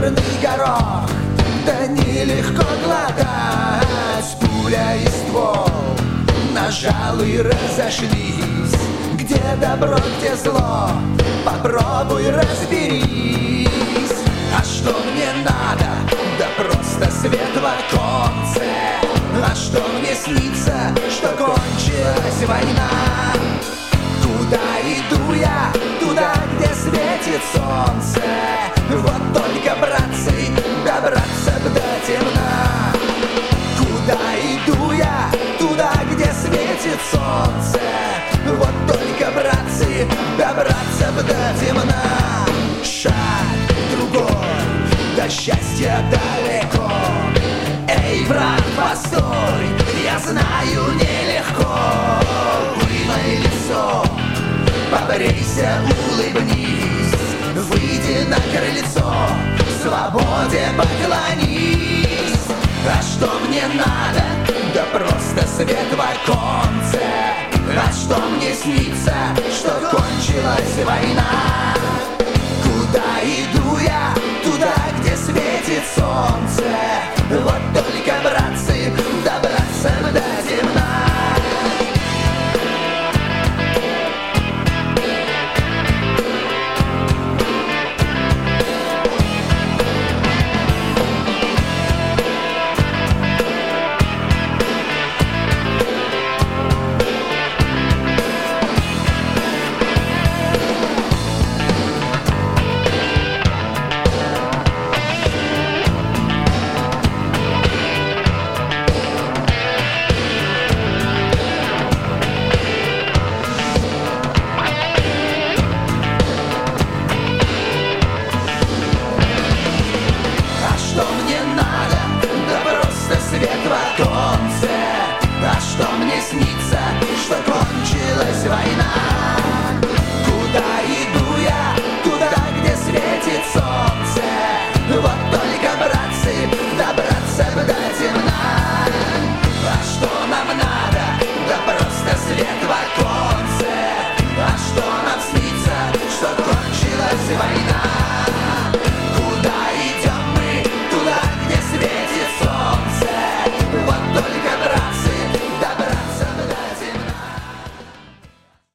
черный горох, да нелегко глотать. Пуля и ствол, нажал и разошлись. Где добро, где зло, попробуй разберись. А что мне надо? Да просто свет в оконце. А что мне снится? Что кончилась война. Куда иду я? Туда, где светит солнце. Вот только, братцы, добраться б до темна. Куда иду я? Туда, где светит солнце. Вот только, братцы, добраться б до темна. Шаг другой, до счастья далеко. Эй, брат, постой, я знаю, нелегко. Вымой лицо, побрейся, улыбнись. Выйди на крыльцо, свободе поклонись. А что мне надо? Да просто свет в оконце. А что мне снится? Что кончилась война.